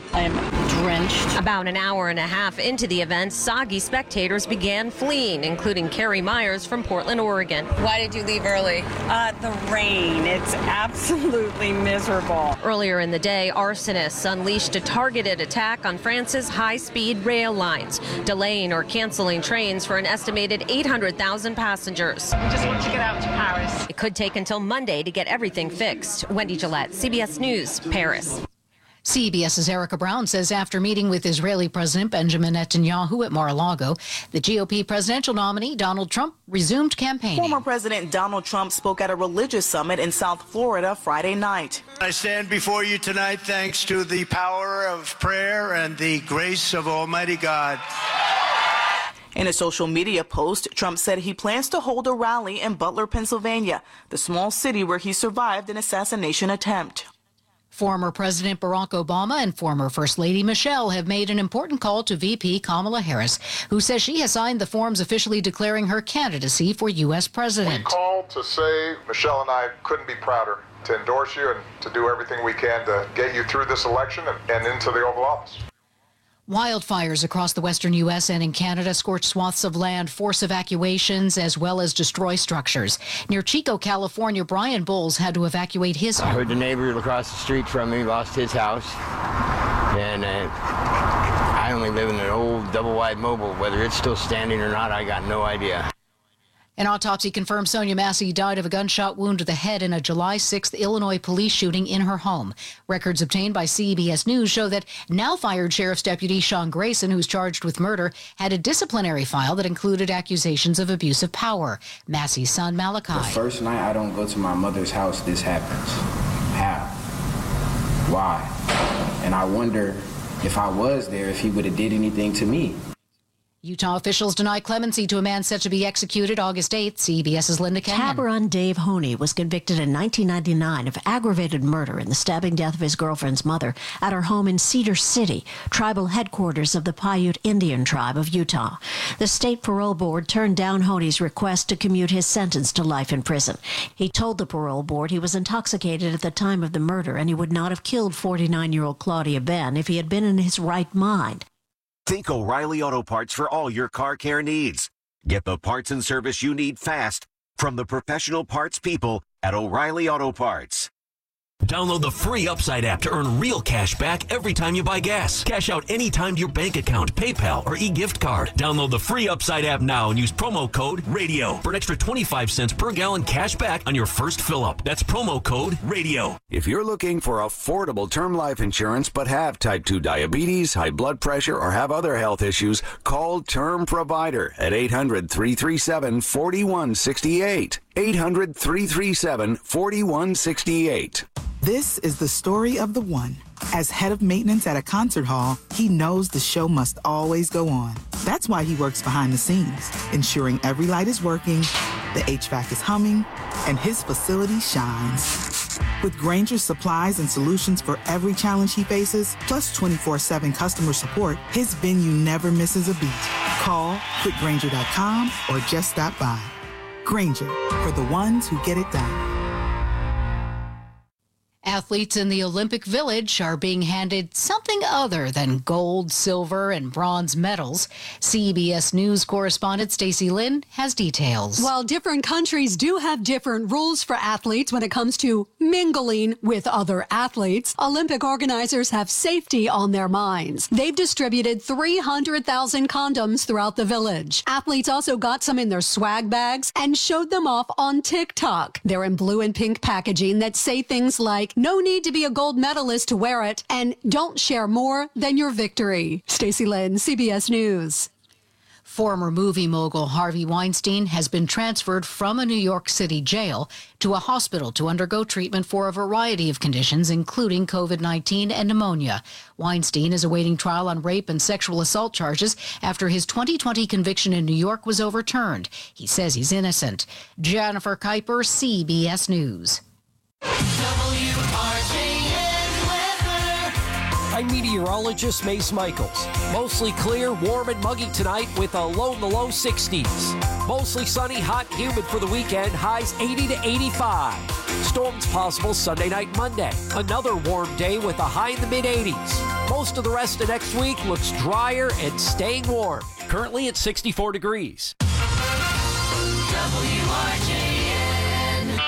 I am drenched. About an hour and a half into the event, soggy spectators began fleeing, including Carrie Myers from Portland, Oregon. Why did you leave early? The rain. It's absolutely miserable. Earlier in the day, arsonists unleashed a targeted attack on France's high-speed rail lines, delaying or canceling trains for an estimated 800,000 passengers. We just want to get out to Paris. It could take until Monday to get everything fixed. Wendy Gillette, CBS News, Paris. CBS's Erica Brown says after meeting with Israeli President Benjamin Netanyahu at Mar-a-Lago, the GOP presidential nominee Donald Trump resumed campaigning. Former President Donald Trump spoke at a religious summit in South Florida Friday night. I stand before you tonight thanks to the power of prayer and the grace of Almighty God. In a social media post, Trump said he plans to hold a rally in Butler, Pennsylvania, the small city where he survived an assassination attempt. Former President Barack Obama and former First Lady Michelle have made an important call to VP Kamala Harris, who says she has signed the forms officially declaring her candidacy for U.S. president. We called to say Michelle and I couldn't be prouder to endorse you and to do everything we can to get you through this election and into the Oval Office. Wildfires across the western U.S. and in Canada scorched swaths of land, force evacuations, as well as destroy structures. Near Chico, California, Brian Bowles had to evacuate his home. I heard the neighbor across the street from me lost his house, and I only live in an old double-wide mobile. Whether it's still standing or not, I got no idea. An autopsy confirmed Sonia Massey died of a gunshot wound to the head in a July 6th Illinois police shooting in her home. Records obtained by CBS News show that now-fired Sheriff's Deputy Sean Grayson, who's charged with murder, had a disciplinary file that included accusations of abuse of power. Massey's son, Malachi. The first night I don't go to my mother's house, this happens. How? Why? And I wonder if I was there, if he would have did anything to me. Utah officials deny clemency to a man set to be executed August 8th. CBS's Linda Kenyon. Tabaron Dave Honey was convicted in 1999 of aggravated murder in the stabbing death of his girlfriend's mother at her home in Cedar City, tribal headquarters of the Paiute Indian tribe of Utah. The state parole board turned down Honey's request to commute his sentence to life in prison. He told the parole board he was intoxicated at the time of the murder and he would not have killed 49-year-old Claudia Ben if he had been in his right mind. Think O'Reilly Auto Parts for all your car care needs. Get the parts and service you need fast from the professional parts people at O'Reilly Auto Parts. Download the free Upside app to earn real cash back every time you buy gas. Cash out anytime to your bank account, PayPal, or e-gift card. Download the free Upside app now and use promo code RADIO for an extra 25 cents per gallon cash back on your first fill-up. That's promo code RADIO. If you're looking for affordable term life insurance but have type 2 diabetes, high blood pressure, or have other health issues, call Term Provider at 800-337-4168. 800-337-4168. This is the story of the one. As head of maintenance at a concert hall, he knows the show must always go on. That's why he works behind the scenes, ensuring every light is working, the HVAC is humming, and his facility shines. With Grainger's supplies and solutions for every challenge he faces, plus 24/7 customer support, his venue never misses a beat. Call quickgrainger.com or just stop by. Grainger, for the ones who get it done. Athletes in the Olympic Village are being handed something other than gold, silver, and bronze medals. CBS News correspondent Stacey Lynn has details. While different countries do have different rules for athletes when it comes to mingling with other athletes, Olympic organizers have safety on their minds. They've distributed 300,000 condoms throughout the village. Athletes also got some in their swag bags and showed them off on TikTok. They're in blue and pink packaging that say things like, no need to be a gold medalist to wear it, and don't share more than your victory. Stacey Lynn, CBS News. Former movie mogul Harvey Weinstein has been transferred from a New York City jail to a hospital to undergo treatment for a variety of conditions, including COVID-19 and pneumonia. Weinstein is awaiting trial on rape and sexual assault charges after his 2020 conviction in New York was overturned. He says he's innocent. Jennifer Kuiper, CBS News. I'm meteorologist Mace Michaels. Mostly clear, warm and muggy tonight with a low in the low 60s. Mostly sunny, hot, humid for the weekend, highs 80 to 85. Storms possible Sunday night, Monday. Another warm day with a high in the mid 80s. Most of the rest of next week looks drier and staying warm. Currently at 64 degrees. WRJN.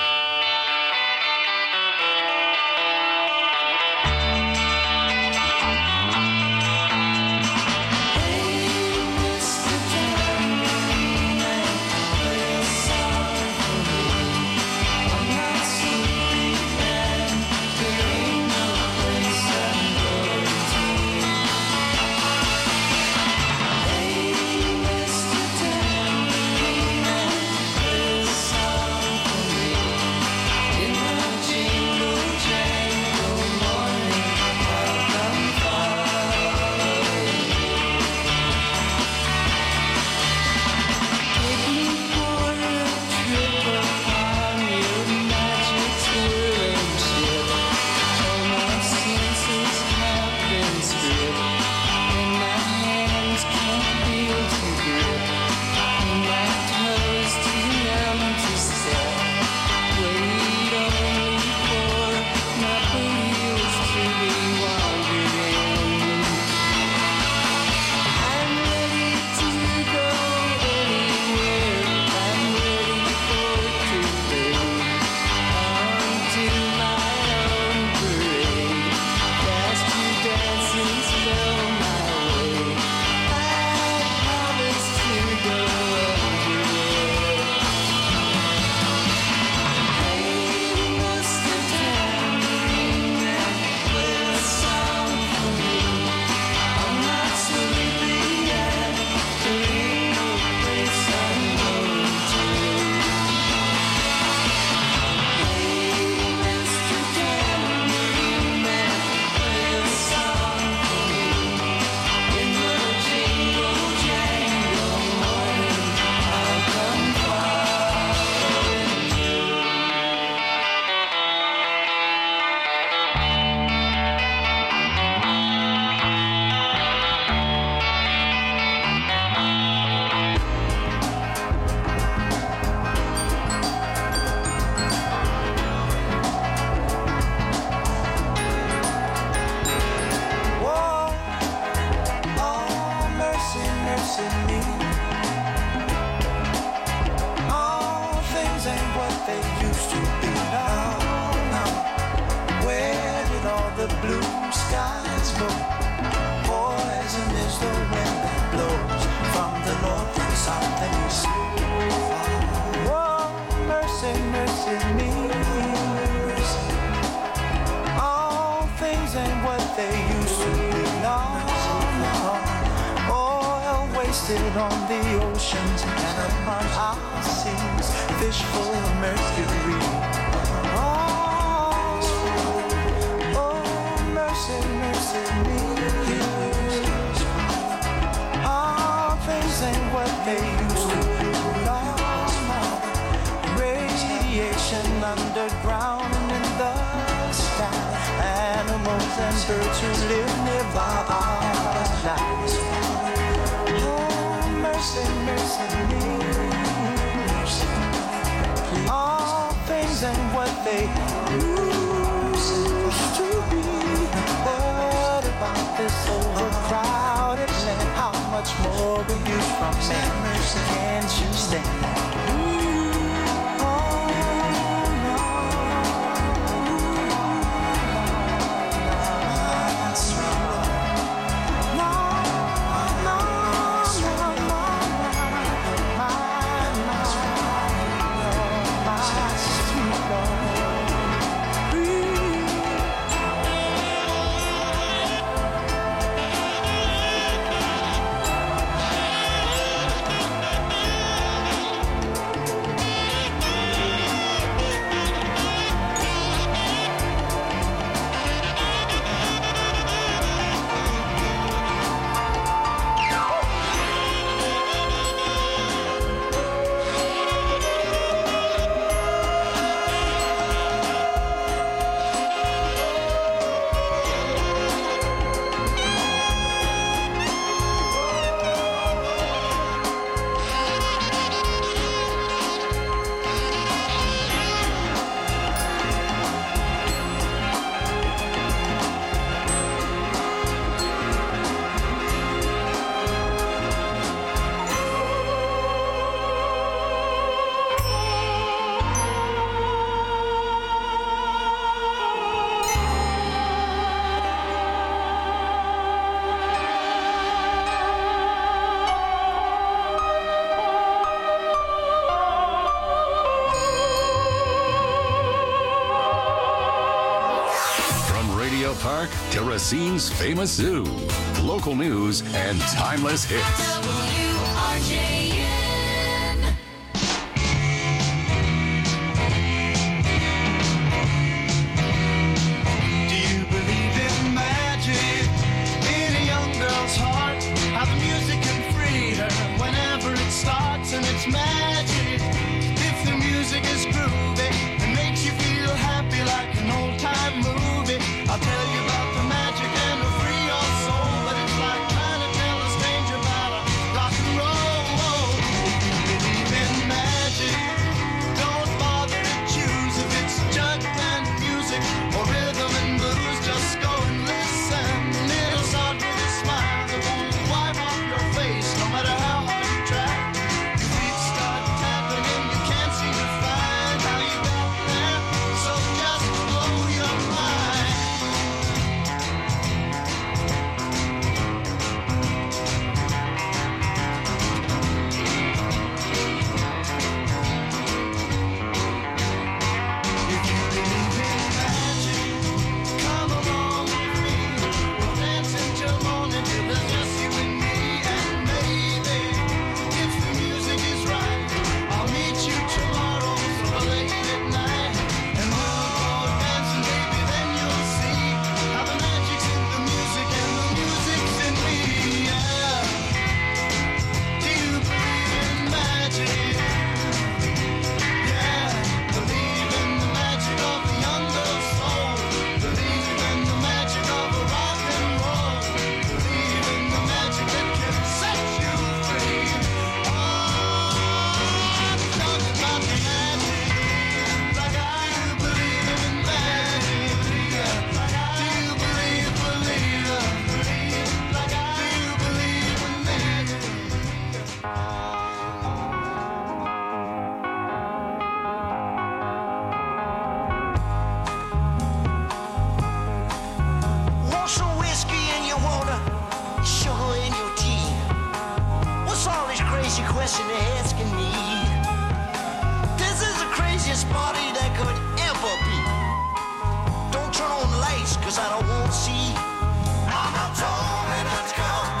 On the oceans and upon our seas, fish full of mercury. Oh, mercy, mercy me. All things ain't what they used to be. No, radiation underground and in the sky. Animals and birds who live nearby our lives. Mercy me. All things ain't what they used to be. What about this overcrowded land? How much more will you from me? Can't you stand? Park to Racine's famous zoo. Local news and timeless hits. WRJN. Do you believe in magic in a young girl's heart? How the music can free her whenever it starts, and it's magic. If the music is groovy and makes you feel happy like an old-time movie, I'll tell you about the magic and it'll free your soul. But it's like trying to tell a stranger about a rock and roll. If you believe in magic, don't bother to choose if it's jug band music or rhythm and blues. Just go and listen. It'll start with a smile that won't wipe off your face, no matter how hard you try. Your feet start tapping and you can't seem to find how you got there. So just blow your mind. If you believe in magic, come along with me. We'll dance until morning till there's just you and me. And maybe, if the music is right, I'll meet you tomorrow so late at night. And we'll go dancing, baby, then you'll see how the magic's in the music and the music's in me. Yeah. Do you believe in magic? Yeah. Believe in the magic of the young girl's soul. Believe in the magic of a rock and roll. Believe in the magic that can set you free. Oh, I'm talking about the magic. Like I believe in magic. Do you believe? Like I believe in magic. Want some whiskey in your water, sugar in your tea? What's all these crazy questions they're asking me? This is the craziest party that could ever be. Don't turn on the lights, cause I don't want to see. Mama told me not to come.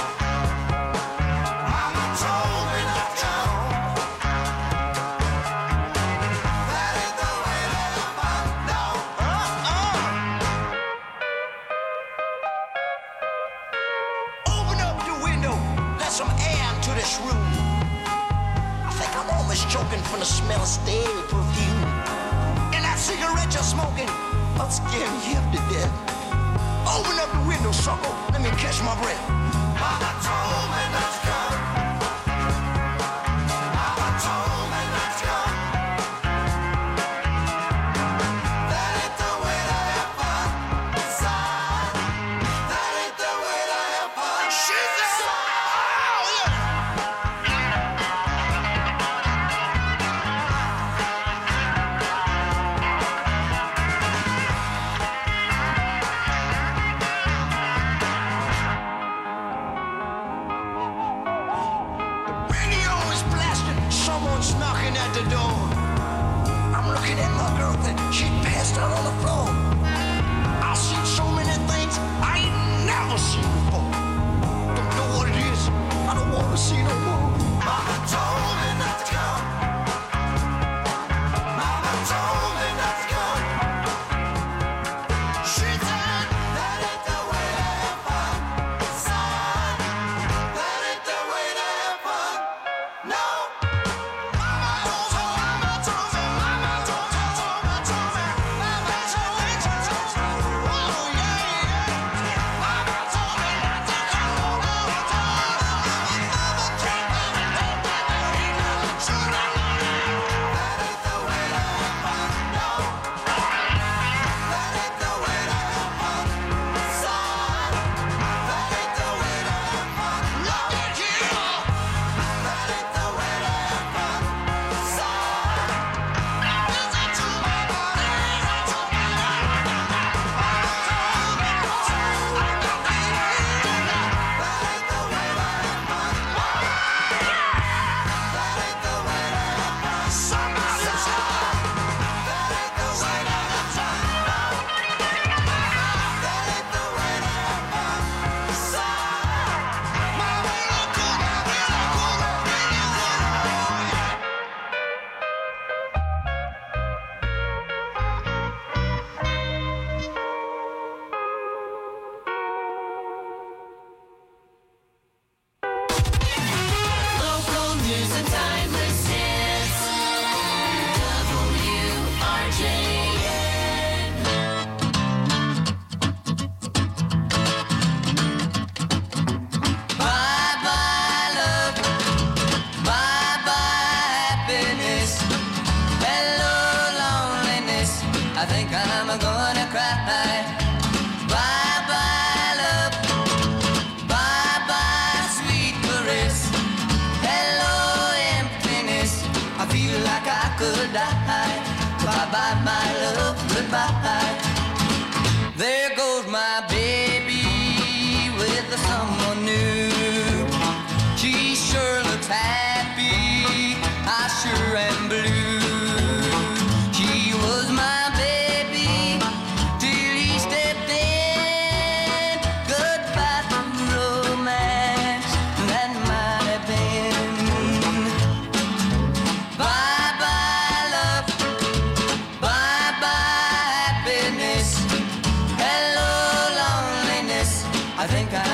Mama told me not to come. That ain't the way that I found out. Open up the window, let some air into this room. I think I'm almost choking from the smell of stale perfume. And that cigarette you're smoking, I'll scare me half to death. Open up the window, sucker, let me catch my breath. Mama told me not to come. Mama told me not to come. That ain't the way to have fun, son. That ain't the way to have fun. She said, oh, yeah. Radio is blasting, someone's knocking at the door. I'm looking at my girlfriend, she passed out on the floor. I've seen so many things I ain't never seen before. Don't know what it is, I don't want to see no more. Mama told me not to come. Mama told me not to come. She said, that ain't the way to have fun, son. That ain't the way to have fun. No. Mama told me, mama told me, mama told me, mama told me, mama told me, mama told me.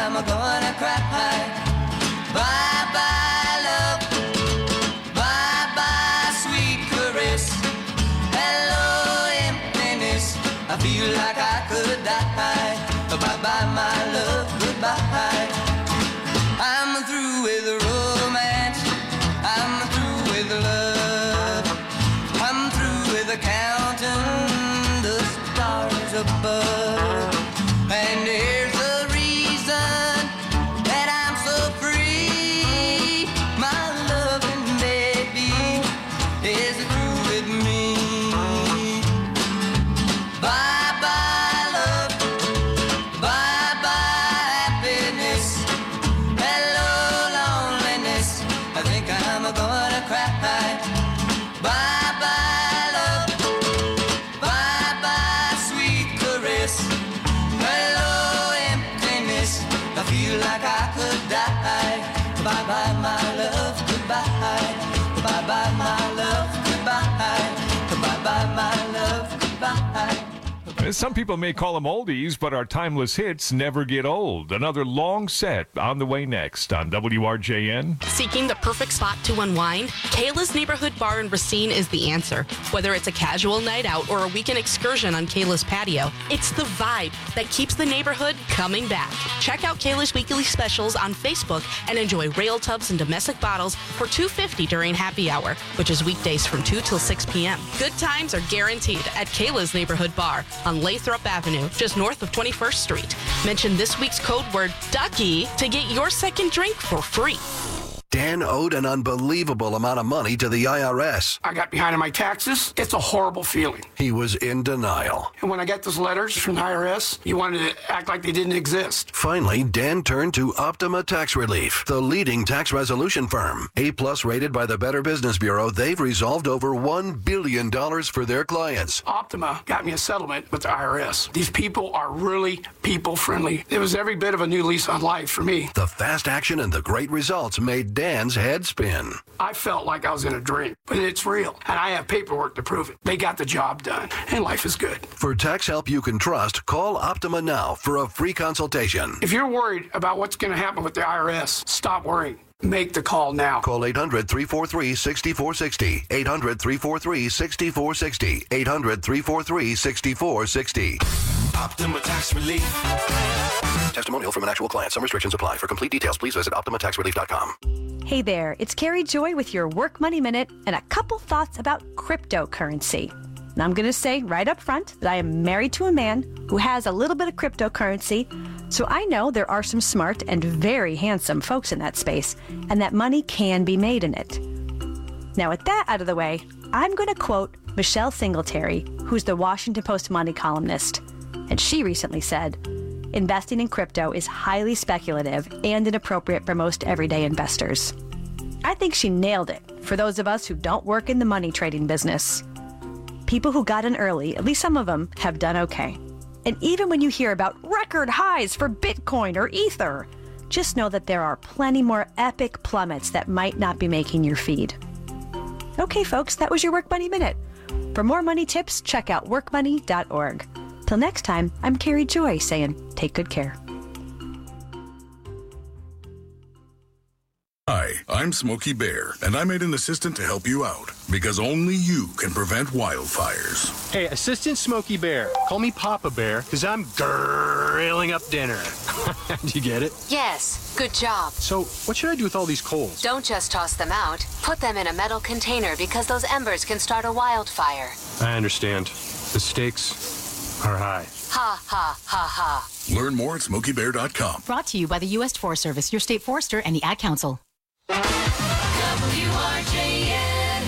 I'm gonna cry. Bye-bye, love. Bye-bye, sweet caress. Hello, emptiness. I feel like I could die. Bye-bye, my love, goodbye. I'm through with romance. I'm through with love. I'm through with counting the stars above. And here's the reason that I'm so free. My loving baby is through with me. Bye-bye, love. Bye-bye, happiness. Hello, loneliness. I think I'm gonna cry. Bye-bye, love. Bye-bye, sweet caress. Hello, emptiness. I feel like I could die. Bye-bye, my love, goodbye. Bye-bye, my love, goodbye. Bye-bye, my love, goodbye. Some people may call them oldies, but our timeless hits never get old. Another long set on the way next on WRJN. Seeking the perfect spot to unwind? Kayla's Neighborhood Bar in Racine is the answer. Whether it's a casual night out or a weekend excursion on Kayla's patio, it's the vibe that keeps the neighborhood coming back. Check out Kayla's weekly specials on Facebook and enjoy rail tubs and domestic bottles for $2.50 during happy hour, which is weekdays from 2 till 6 p.m. Good times are guaranteed at Kayla's Neighborhood Bar on Lathrop Avenue, just north of 21st Street. Mention this week's code word Ducky to get your second drink for free. Dan owed an unbelievable amount of money to the IRS. I got behind on my taxes. It's a horrible feeling. He was in denial. And when I got those letters from the IRS, you wanted to act like they didn't exist. Finally, Dan turned to Optima Tax Relief, the leading tax resolution firm. A-plus rated by the Better Business Bureau, they've resolved over $1 billion for their clients. Optima got me a settlement with the IRS. These people are really people-friendly. It was every bit of a new lease on life for me. The fast action and the great results made Dan's head spin. I felt like I was in a dream, but it's real, and I have paperwork to prove it. They got the job done, and life is good. For tax help you can trust, call Optima now for a free consultation. If you're worried about what's going to happen with the IRS, stop worrying. Make the call now. Call 800-343-6460. 800-343-6460. 800-343-6460. Optima Tax Relief. Testimonial from an actual client. Some restrictions apply. For complete details, please visit OptimaTaxRelief.com. Hey there, it's Carrie Joy with your Work Money Minute and a couple thoughts about cryptocurrency. And I'm going to say right up front that I am married to a man who has a little bit of cryptocurrency, so I know there are some smart and very handsome folks in that space, and that money can be made in it. Now, with that out of the way, I'm going to quote Michelle Singletary, who's the Washington Post money columnist. And she recently said, investing in crypto is highly speculative and inappropriate for most everyday investors. I think she nailed it for those of us who don't work in the money trading business. People who got in early, at least some of them, have done okay. And even when you hear about record highs for Bitcoin or Ether, just know that there are plenty more epic plummets that might not be making your feed. Okay, folks, that was your Work Money Minute. For more money tips, check out workmoney.org. Till next time, I'm Carrie Joy saying, take good care. Hi, I'm Smokey Bear, and I made an assistant to help you out, because only you can prevent wildfires. Hey, Assistant Smokey Bear, call me Papa Bear, because I'm grilling up dinner. Did you get it? Yes, good job. So, what should I do with all these coals? Don't just toss them out. Put them in a metal container because those embers can start a wildfire. I understand. The stakes are high. Ha, ha, ha, ha. Learn more at SmokeyBear.com. Brought to you by the U.S. Forest Service, your state forester, and the Ad Council. WRJN.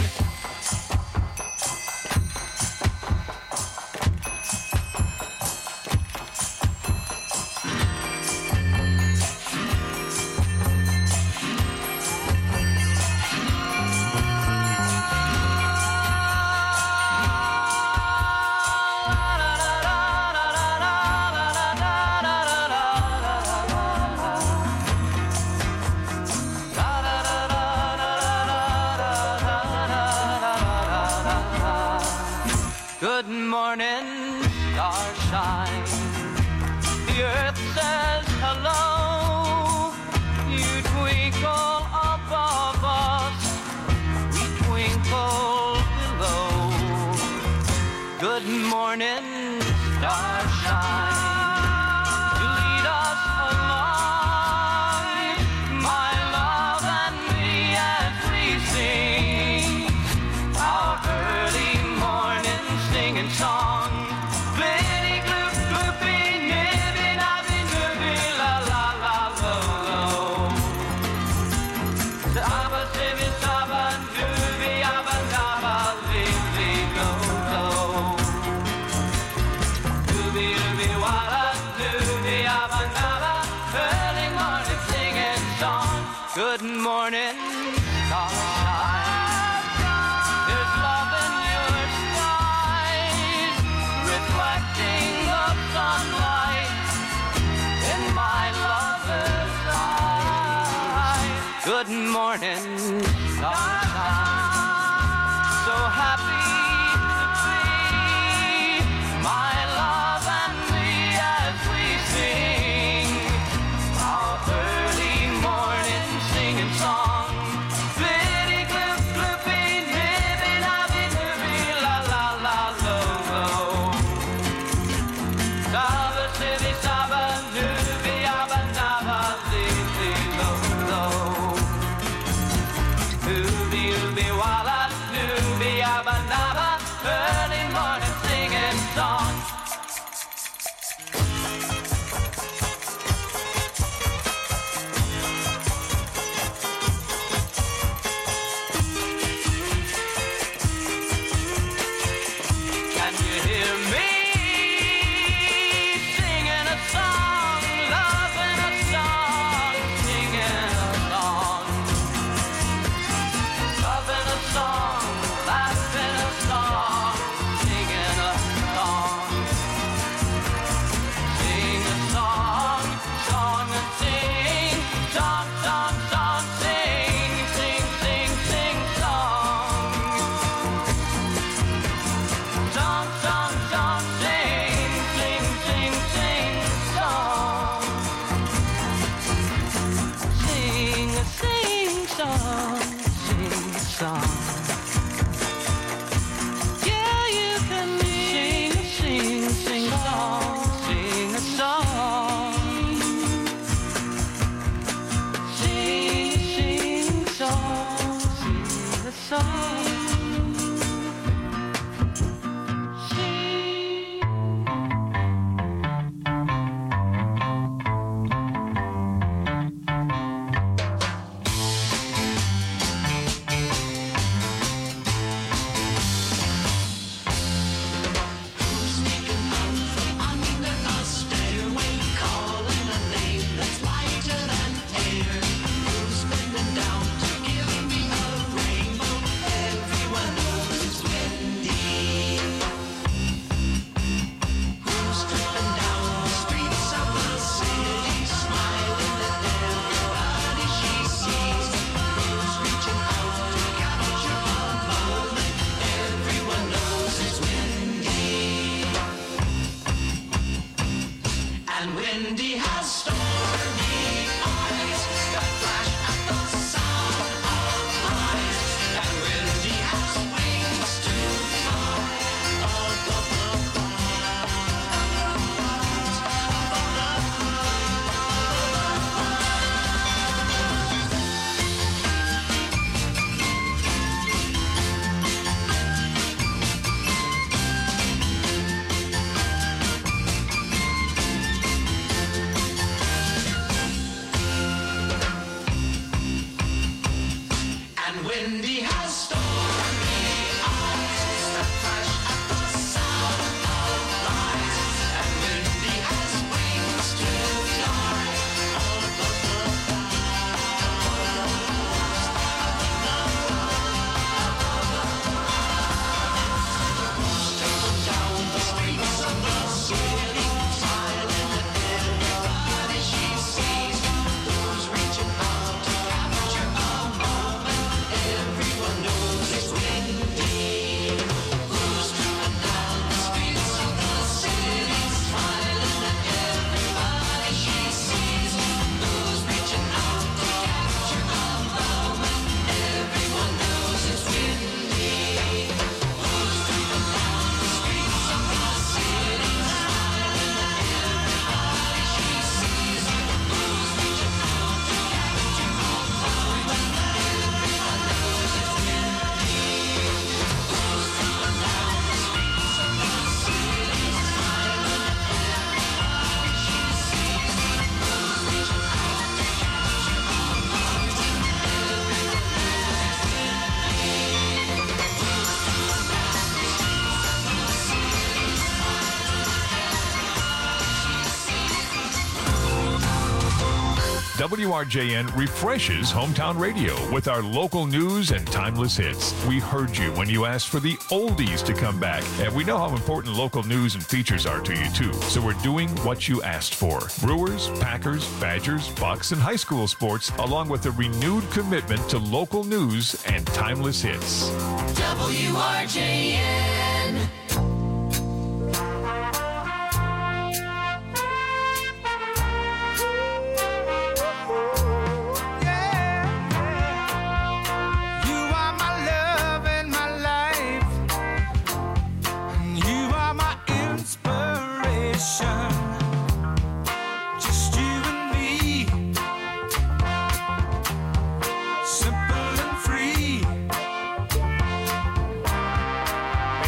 Good morning, starshine. The earth says hello. morning star shine to lead us along, my love and me, as we sing our early morning singing song. Blitty gloop gloopy, nibby nabby nibby, la la la lo lo. Saba sibby saba dooby abba dabba lily lo lo. Dooby dooby walla dooby abba dabba, early morning singing song. Good morning, starshine. There's love in your skies, reflecting the sunlight in my lover's eyes. Good morning, starshine. So happy to be my love and me as we sing our early morning singing song. Blitty gloop gloopy, nibby nabby nibby, la la la lo lo. Saba sibby saba nibby abba dabba lily lo lo. Ooby ooby walla dooby abba dabba, early morning singing song. Can you hear me singing a song, loving a song, singing a song, loving a song, laughing a song, singing a song, sing a song, song and sing, song, song, song, sing, sing, sing, sing song. Song, song, song, sing, sing, sing, sing, song. Sing a sing song, sing a song. Yeah, you can sing a sing, sing song, sing a song. Sing, sing song, sing a song. WRJN refreshes hometown radio with our local news and timeless hits. We heard you when you asked for the oldies to come back, and we know how important local news and features are to you too. So we're doing what you asked for. Brewers, Packers, Badgers, Bucks, and high school sports, along with a renewed commitment to local news and timeless hits. WRJN. Just you and me, simple and free.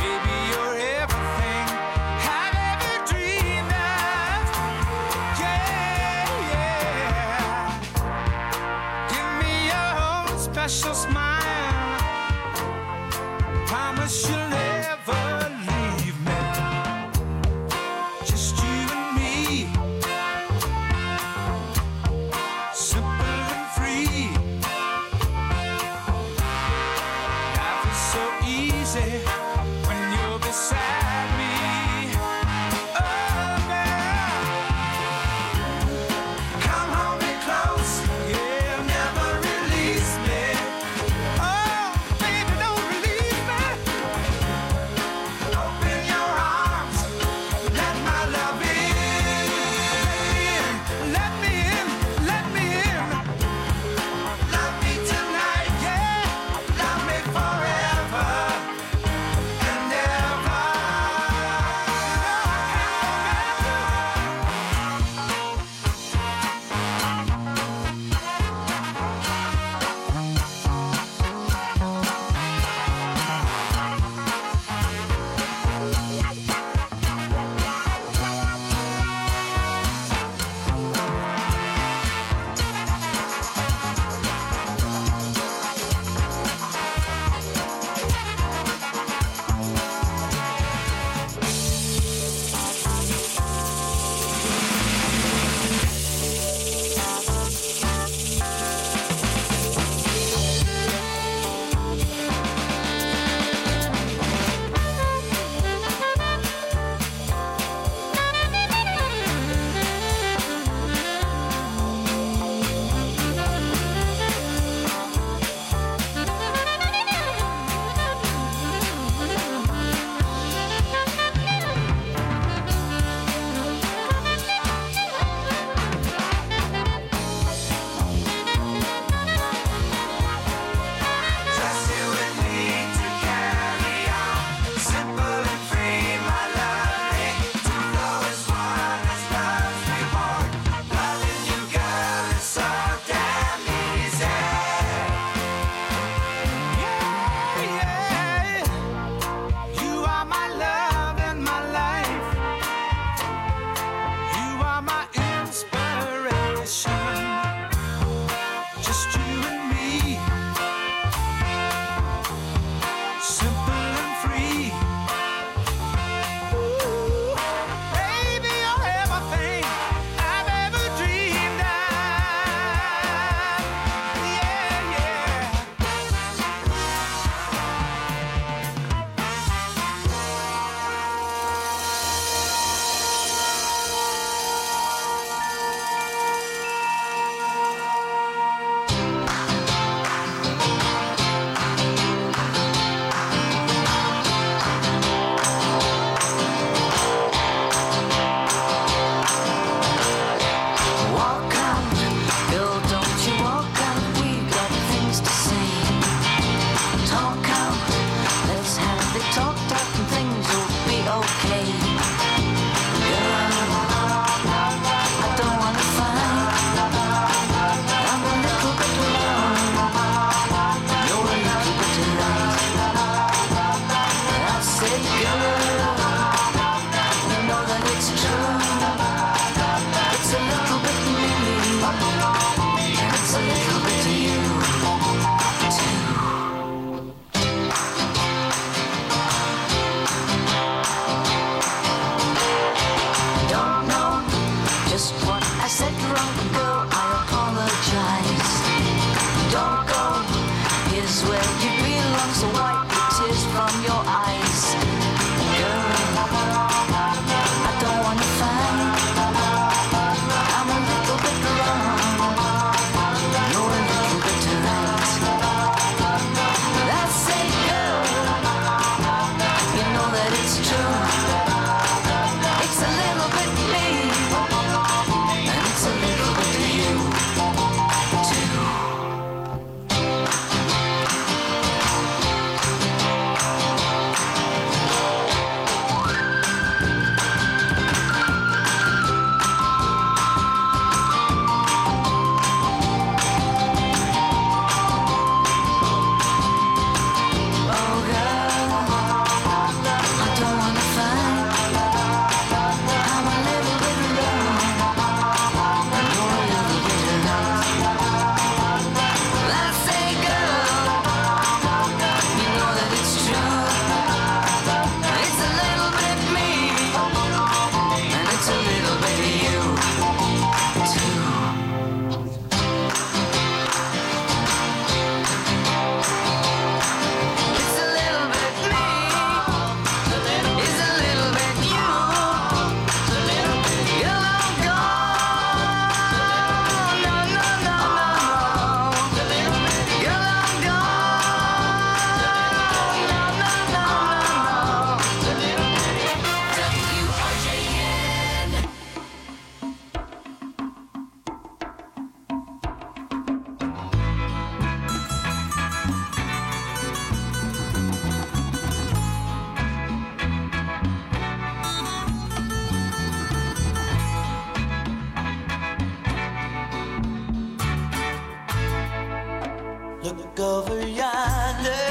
Look over yonder.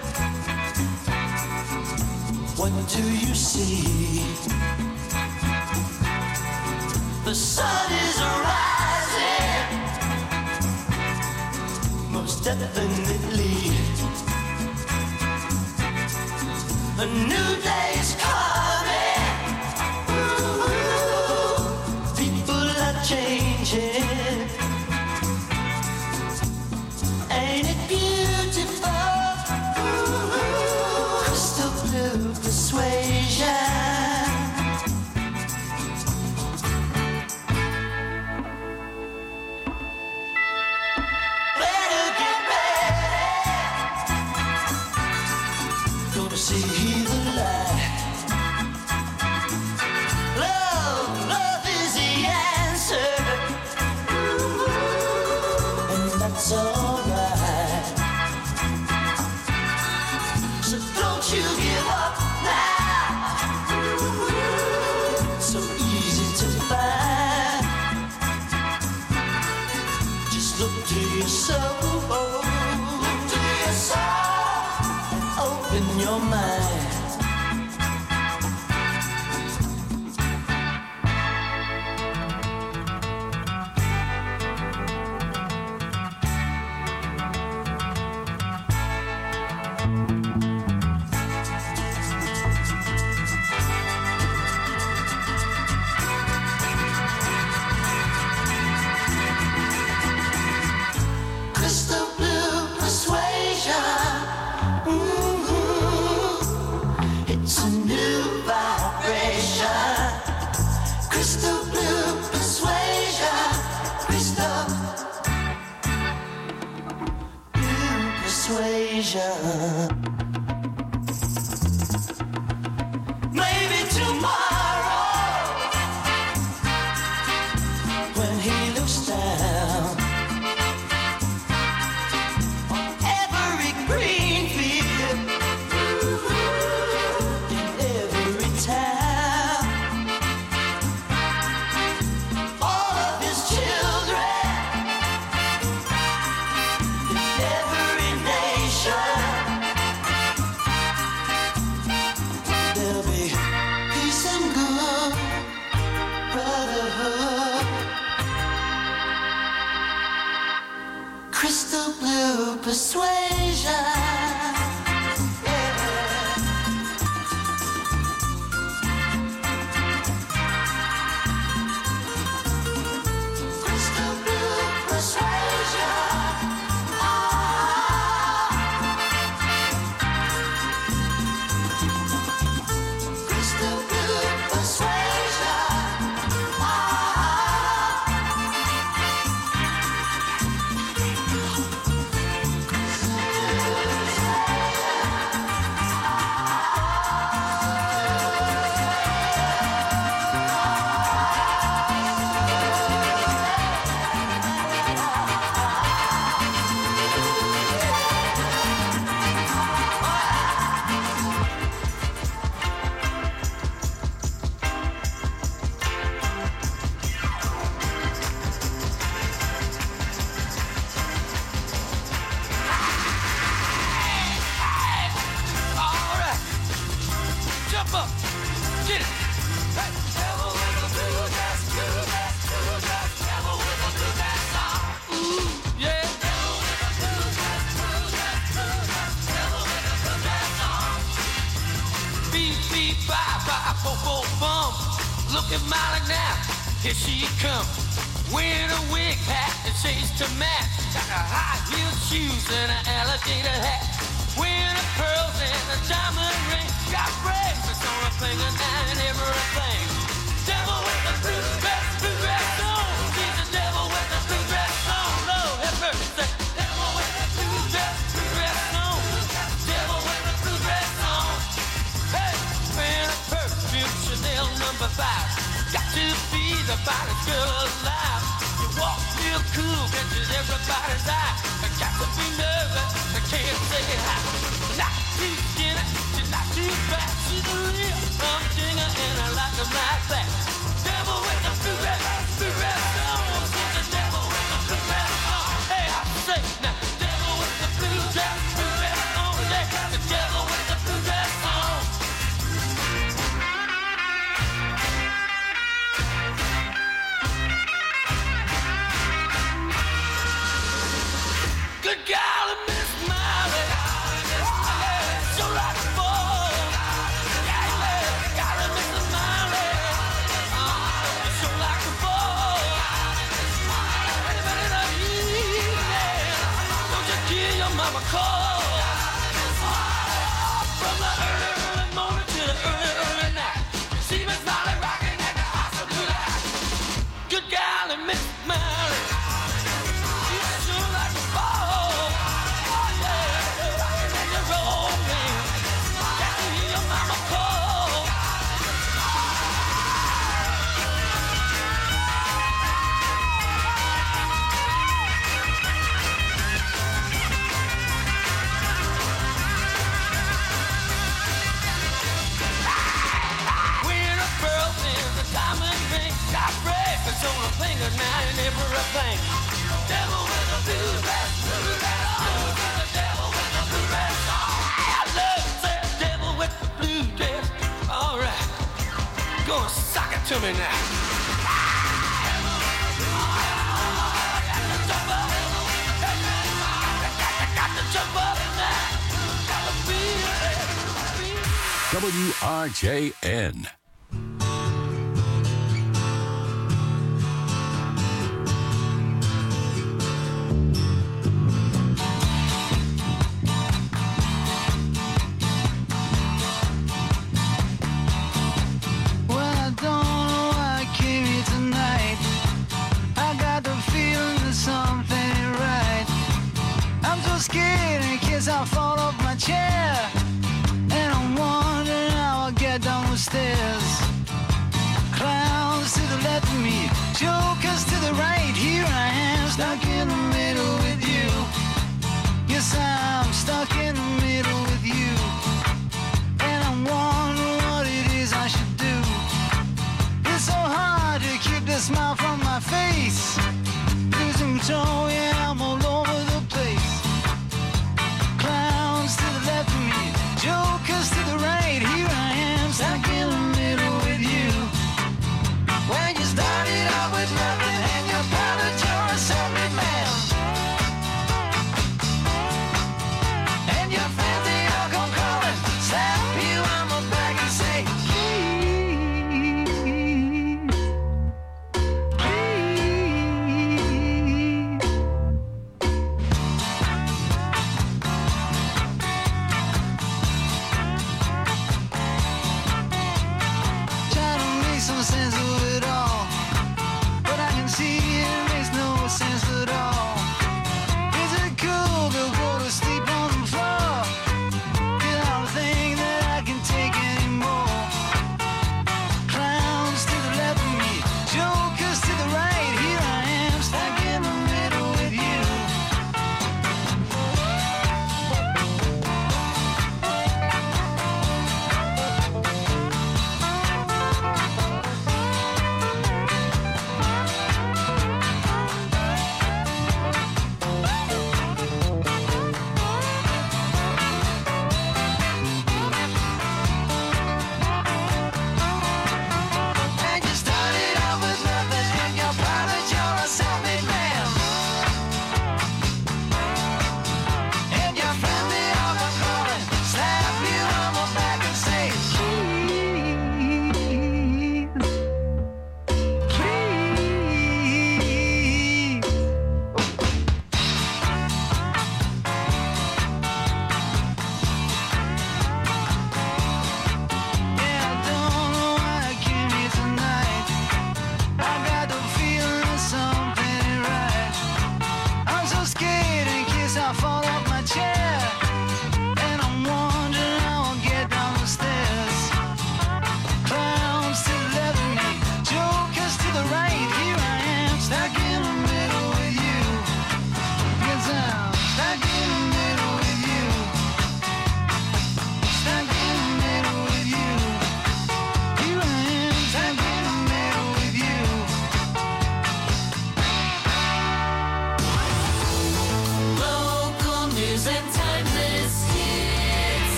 What do you see? The sun is rising, most definitely. A new day's coming. Ooh, people are changing. Ain't it beautiful? Ooh, crystal blue persuasion. Better get ready. Gonna see the light. Love is the answer. Ooh, and that's alright. So don't you give up now. So easy to find. Just look to your soul. Look to your soul and open your mind. Crystal blue persuasion. It's a new vibration. Crystal blue persuasion. Crystal blue persuasion. Maybe tomorrow, when he looks down every green field in every town, all of his children in every nation, there'll be peace and good brotherhood. Crystal blue persuasion. Crystal blue persuasion. Crystal blue persuasion. All right, jump up, get it. Hey, devil with a blue dress, devil with a blue dress on. Ooh, yeah. Devil with a blue dress, devil with a blue dress on. Beep, beep, bye, bye, bo, bo, bum. Look at Molly now, here she comes. Wearing a wig hat and shades to match. Got a high-heeled shoes and an alligator hat. Wearing a pearls and a diamond ring. Got bracelets on her finger and everything. Devil with the blue dress on. She's the devil with the blue dress on. Lord have mercy. Devil with the blue dress on. Devil with the blue dress on. Hey, wearing a perfume Chanel number 5. Got to be the baddest girl alive. You walk real cool, catches everybody's eye. I got to be nervous, I can't say hi. Not too skinny, she's not too fat. She's a real humdinger and I like them like that. Devil with the blue dress on. She's the devil with the blue dress on. Hey, I say now, devil with the Good golly, Miss Molly. So like a ball. Golly, Miss Molly. So like a ball. Anybody love you? Don't you hear your mama call? From the early, early morning to the early, early night. See Miss Molly rocking at the hospital light. Good golly, Miss Molly. You sure like a ball. Oh yeah, rocking and you're rolling. Got to hear your mama call. Wearing a pearl in the diamond ring, got bracelets on her finger now and everything. Devil with a blue dress, blue dress. The devil with the blue dress. I love that devil with the blue dress. All right, go and sock it to me now. Got to jump up now. Got to feel it. WRJN. Well, I don't know why I came here tonight. I got the feeling that something ain't right. I'm so scared in case I fall off my chair. And I'm wondering how I'll get down the stairs. Clowns to the left of me, jokers to the right. Here I am, stuck in the middle with you. Yes, I'm stuck in the middle with you. And I'm wondering what it is I should do. It's so hard to keep the smile from my face. Losing control, yeah, I'm all over the place. Clowns to the left of me, jokers to the right. Here I am, stuck in the middle with you. When you started out with nothing and you found that you're a self-made man. And your friends, they all come calling, slap you on the back and say, please, please.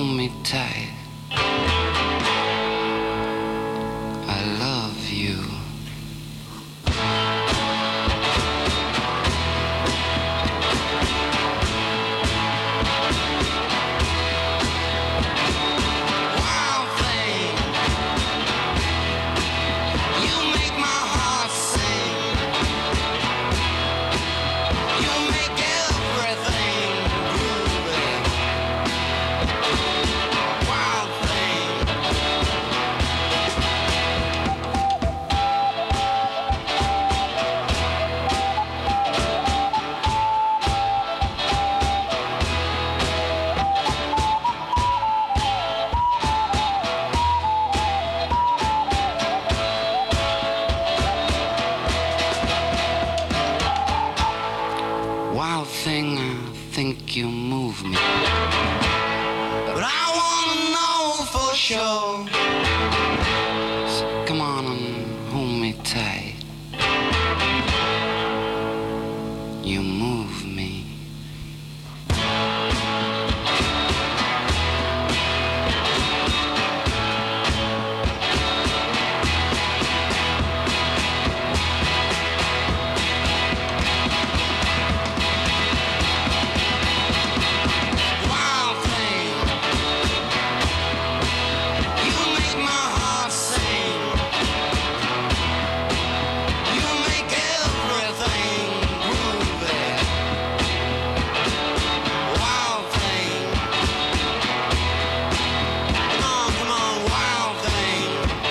hold me tight. I love you. Wild thing, you make my heart sing. You make everything groovy. Wild thing. Wild thing, I think you move me. But I wanna know for sure. So come on and hold me tight. You move me. Wild thing, you make my heart sing. You make everything groovy. Wild thing, come on, wild thing.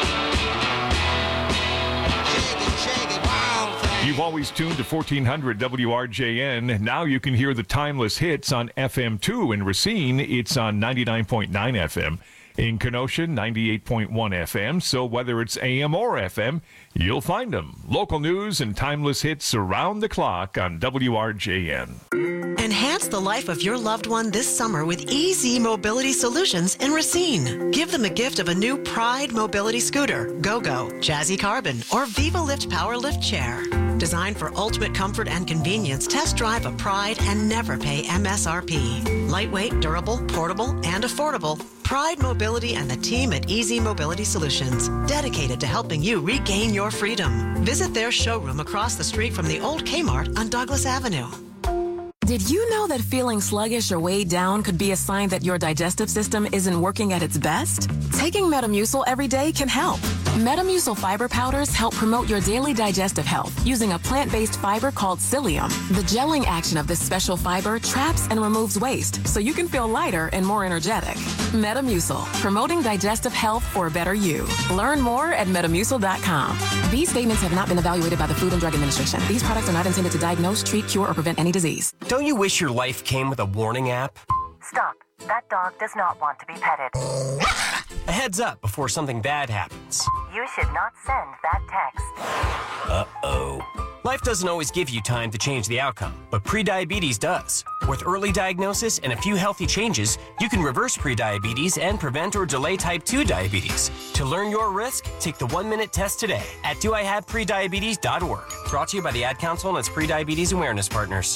Shake it, wild thing. You've always tuned to 1400 WRJN. Now you can hear the timeless hits on FM2. In Racine, it's on 99.9 FM. In Kenosha, 98.1 FM. So whether it's AM or FM, you'll find them. Local news and timeless hits around the clock on WRJN. Enhance the life of your loved one this summer with Easy Mobility Solutions in Racine. Give them a gift of a new Pride Mobility Scooter, GoGo, Jazzy Carbon, or Viva Lift Power Lift Chair. Designed for ultimate comfort and convenience, test drive a Pride and never pay MSRP. Lightweight, durable, portable, and affordable. Pride Mobility and the team at Easy Mobility Solutions, dedicated to helping you regain your freedom. Visit their showroom across the street from the old Kmart on Douglas Avenue. Did you know that feeling sluggish or weighed down could be a sign that your digestive system isn't working at its best? Taking Metamucil every day can help. Metamucil fiber powders help promote your daily digestive health using a plant-based fiber called psyllium. The gelling action of this special fiber traps and removes waste so you can feel lighter and more energetic. Metamucil, promoting digestive health for a better you. Learn more at metamucil.com. These statements have not been evaluated by the Food and Drug Administration. These products are not intended to diagnose, treat, cure, or prevent any disease. Don't you wish your life came with a warning app? Stop. That dog does not want to be petted. A heads up before something bad happens. You should not send that text. Uh-oh. Life doesn't always give you time to change the outcome, but prediabetes does. With early diagnosis and a few healthy changes, you can reverse prediabetes and prevent or delay type 2 diabetes. To learn your risk, take the 1-minute test today at doihaveprediabetes.org. Brought to you by the Ad Council and its prediabetes awareness partners.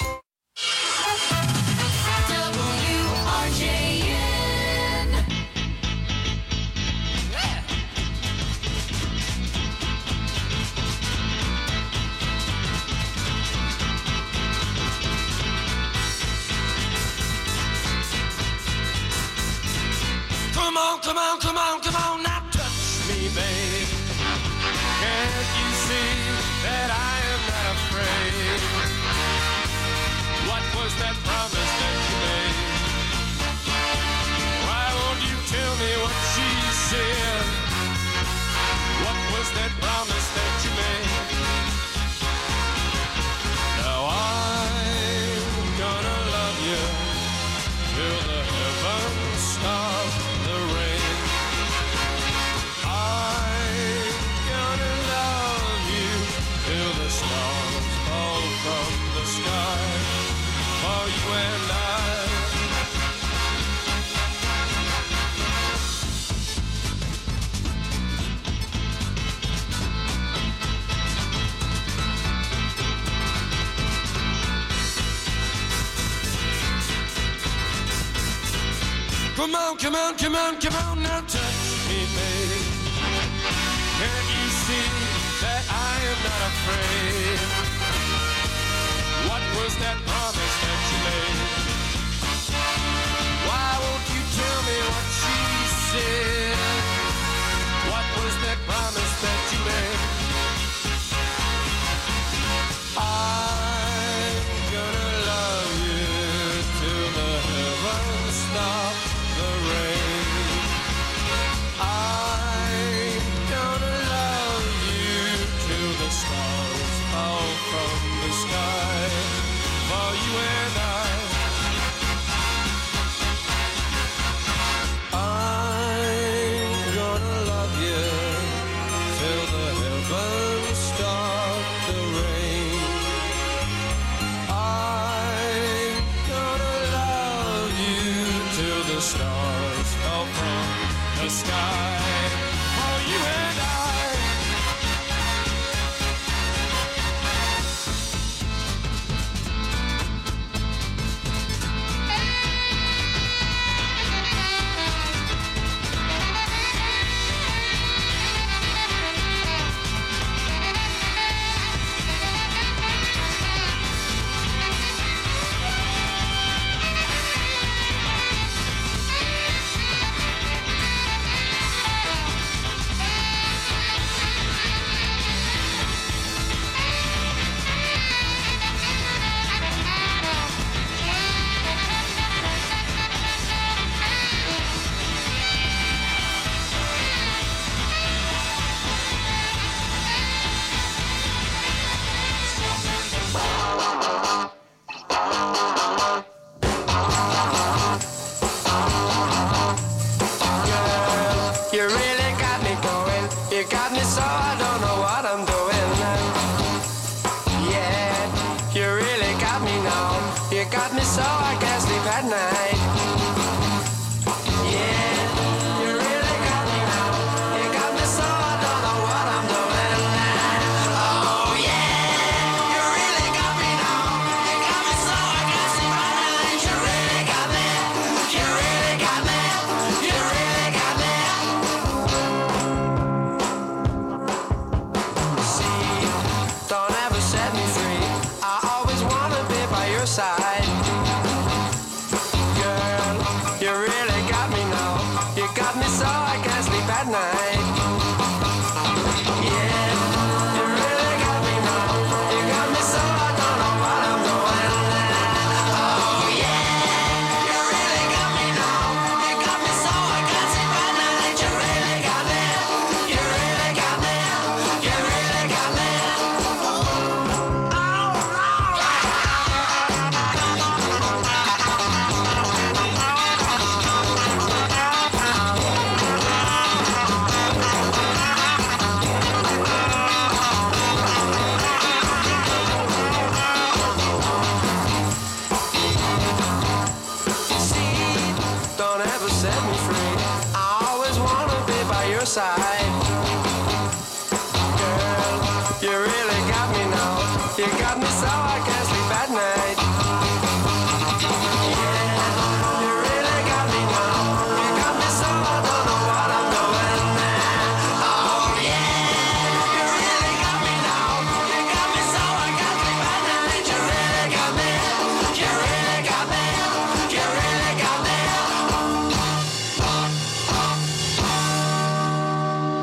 Come on, now touch me, babe. Can't you see that I am not afraid? What was that promise that you made? Why won't you tell me what she said? What was that promise that you made? Now I'm gonna love you till the heavens stop the rain. I'm gonna love you till the stars fall from the sky for you and I. Come on, come on, come on, come on, now touch me, babe. Can't you see that I am not afraid? What was that promise that you made? Why won't you tell me what she said? What was that promise that you made? I'm gonna love you till the heavens stop the rain. I'm gonna love you till the stars fall from the sky. For you and I'm gonna love you till the heavens stop the rain. I'm gonna love you till the stars fall from the sky. For you and I. You really got me going. You got me so I don't know what I'm doing. Yeah, you really got me now. You got me so I can't sleep at night. Yeah, you really got me now. You got me so I don't know what I'm doing. Oh yeah, you really got me now. You got me so I can't sleep at night. You really got me. You really got me. You really got me. Don't ever set me free. I always wanna be by your side. Girl, you really got me now. You got me so I can't sleep at night. Yeah, you really got me now. You got me so I don't know what I'm doing. Oh yeah, you really got me now. You got me so I can't sleep at night. You really got me. You really got me. You really got me. Don't ever set me free. I always wanna be by your side. Girl, you really got me now. You got me so I can't sleep at night. Yeah, you really got me now. You got me so I don't know what I'm doing. Oh yeah, you really got me now. You got me so I can't sleep at night. You really got me. You really got me. You really got me.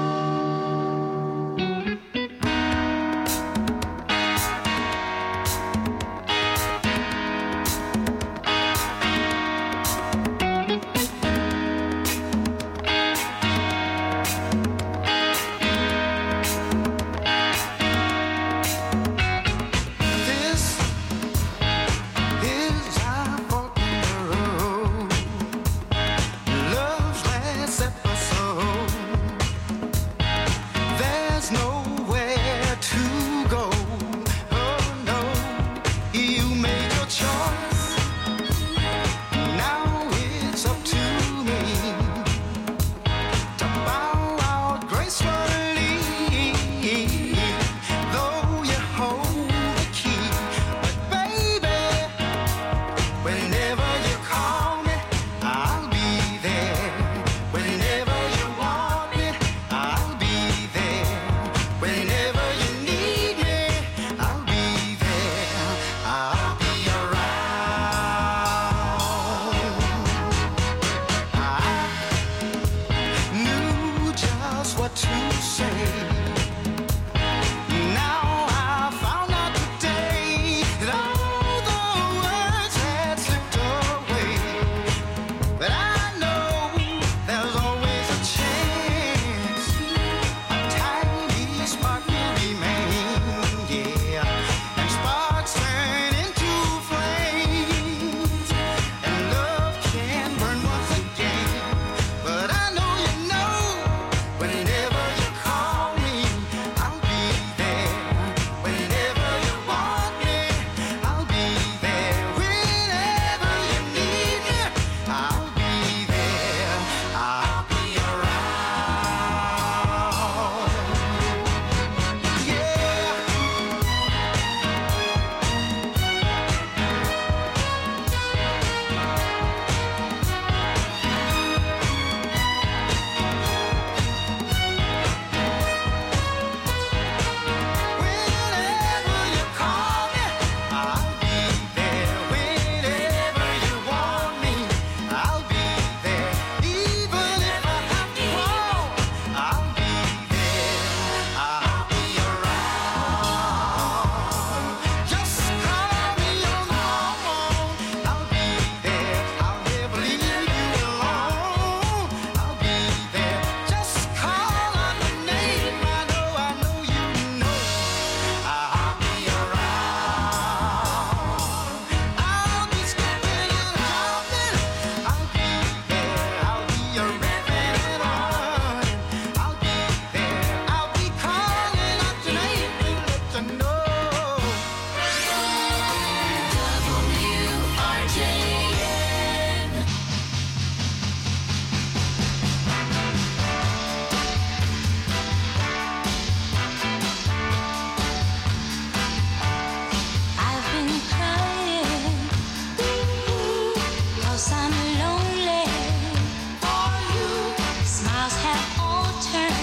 smiles have all turned